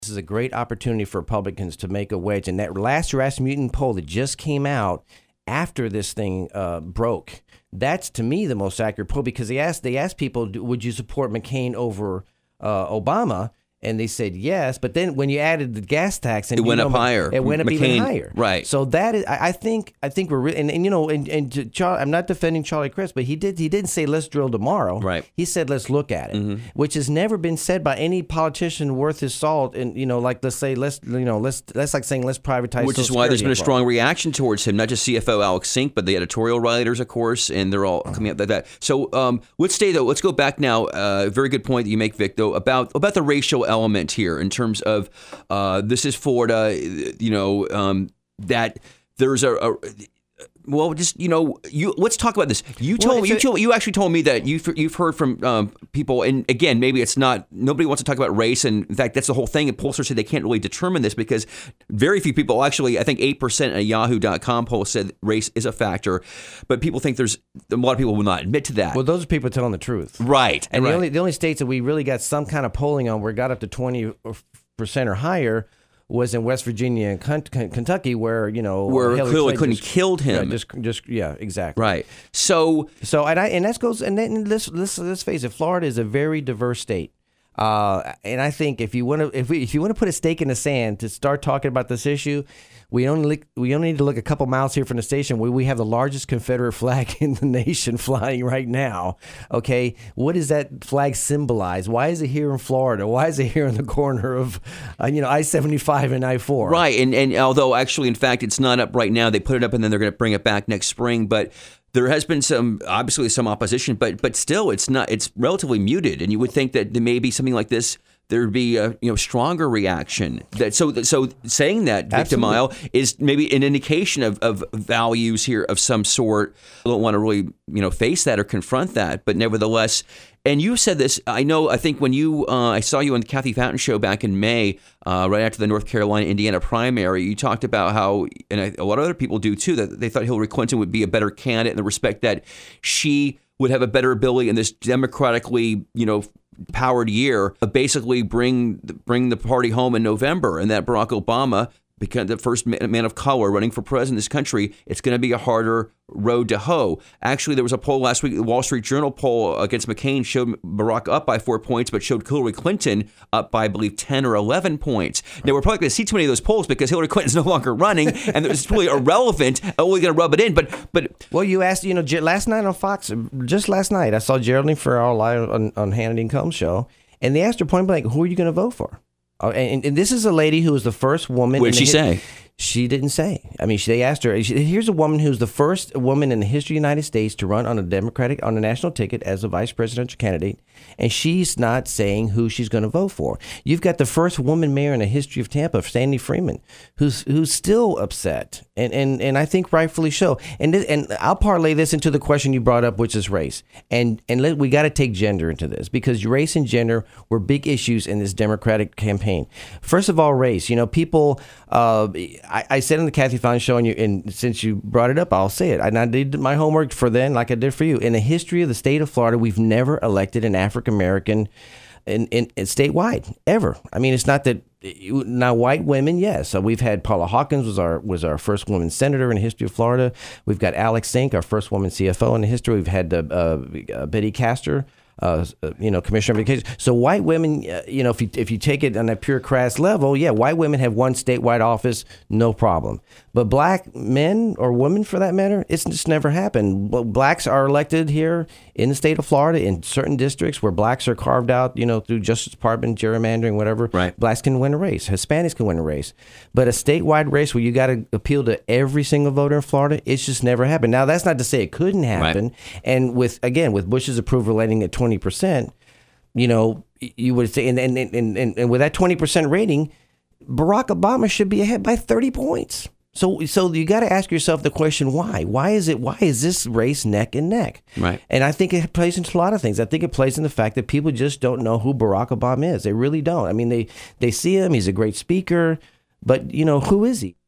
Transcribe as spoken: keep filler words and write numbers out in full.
This is a great opportunity for Republicans to make a wedge. And that last Rasmussen poll that just came out after this thing uh, broke, that's to me the most accurate poll, because they asked they asked people, would you support McCain over uh, Obama? And they said yes, but then when you added the gas tax, and it went know, up higher. It went up McCain, even higher. Right. So that is, I, I think, I think we're really, and, and you know, and, and to Charlie, I'm not defending Charlie Crist, but he did, he didn't say let's drill tomorrow. Right. He said let's look at it, mm-hmm. which has never been said by any politician worth his salt. And you know, like let's say let's, you know, let's that's like saying let's privatize. Which is Social why there's been a Security strong reaction towards him, not just C F O Alex Sink, but the editorial writers, of course, and they're all coming up like that. So um, let's stay though. Let's go back now. Uh, very good point that you make, Vic, though, about about the racial element here in terms of uh, this is Florida. You know um, that there's a. a Well, just you know, you let's talk about this. You told well, me, you a, told you actually told me that you've you've heard from um, people, and again, maybe it's not nobody wants to talk about race, and in fact, that's the whole thing. And pollsters say they can't really determine this because very few people actually. I think eight percent a Yahoo dot com poll said race is a factor, but people think there's a lot of people will not admit to that. Well, those are people telling the truth, right? And right. the only the only states that we really got some kind of polling on where it got up to twenty percent or higher was in West Virginia and Kentucky, where you know where Hillary clearly Clinton couldn't just, killed him. Yeah, just, just yeah, exactly. Right. So, so and I and that goes and then let's let's let's face it, Florida is a very diverse state. Uh, and I think if you want to if we if you want to put a stake in the sand to start talking about this issue, we only we only need to look a couple miles here from the station where we have the largest Confederate flag in the nation flying right now. Okay, what does that flag symbolize? Why is it here in Florida? Why is it here in the corner of uh, you know I seventy-five and I four? Right, and and although actually in fact it's not up right now, they put it up and then they're going to bring it back next spring, but. There has been some, obviously some opposition, but but still, it's not. It's relatively muted, and you would think that maybe something like this, there'd be a you know stronger reaction. That so so saying that, Vic DeMaio, is maybe an indication of, of values here of some sort. I don't want to really you know face that or confront that, but nevertheless. And you said this, I know, I think when you, uh, I saw you on the Kathy Fountain show back in May, uh, right after the North Carolina-Indiana primary, you talked about how, and I, a lot of other people do too, that they thought Hillary Clinton would be a better candidate in the respect that she would have a better ability in this democratically, you know, powered year, to basically bring bring the party home in November, and that Barack Obama, become the first man of color running for president in this country, it's going to be a harder road to hoe. Actually, there was a poll last week, the Wall Street Journal poll against McCain showed Barack up by four points, but showed Hillary Clinton up by, I believe, ten or eleven points. Now, we're probably going to see too many of those polls because Hillary Clinton's no longer running, and it's really irrelevant. Only going to rub it in. But, but well, you asked, you know, last night on Fox, just last night, I saw Geraldine Ferrell live on, on Hannity and Combs show, and they asked her point blank, who are you going to vote for? Oh, and, and this is a lady who was the first woman. What did she say? She didn't say. I mean, she, they asked her. She, here's a woman who's the first woman in the history of the United States to run on a Democratic, on a national ticket as a vice presidential candidate, and she's not saying who she's going to vote for. You've got the first woman mayor in the history of Tampa, Sandy Freeman, who's who's still upset, and and, and I think rightfully so. And this, and I'll parlay this into the question you brought up, which is race. And and let, we got to take gender into this because race and gender were big issues in this Democratic campaign. First of all, race. You know, people. Uh, I, I said in the Kathy Fountain show, and, you, and since you brought it up, I'll say it. And I did my homework for then, like I did for you. In the history of the state of Florida, we've never elected an African American in, in, in statewide ever. I mean, it's not that now white women, yes. So we've had Paula Hawkins was our was our first woman senator in the history of Florida. We've got Alex Sink, our first woman C F O in the history. We've had uh, uh, Betty Castor. Uh, you know, commissioner of education. So white women, uh, you know, if you if you take it on a pure crass level, yeah, white women have one statewide office, no problem. But black men or women, for that matter, it's just never happened. Blacks are elected here in the state of Florida in certain districts where blacks are carved out, you know, through Justice Department, gerrymandering, whatever. Right. Blacks can win a race. Hispanics can win a race. But a statewide race where you got to appeal to every single voter in Florida, it's just never happened. Now, that's not to say it couldn't happen. Right. And with, again, with Bush's approval rating at twenty percent, you know, you would say, and, and, and, and, and with that twenty percent rating, Barack Obama should be ahead by thirty points. So, so you got to ask yourself the question, why? Why is it? Why is this race neck and neck? Right. And I think it plays into a lot of things. I think it plays in the fact that people just don't know who Barack Obama is. They really don't. I mean, they they see him. He's a great speaker, but you know, who is he?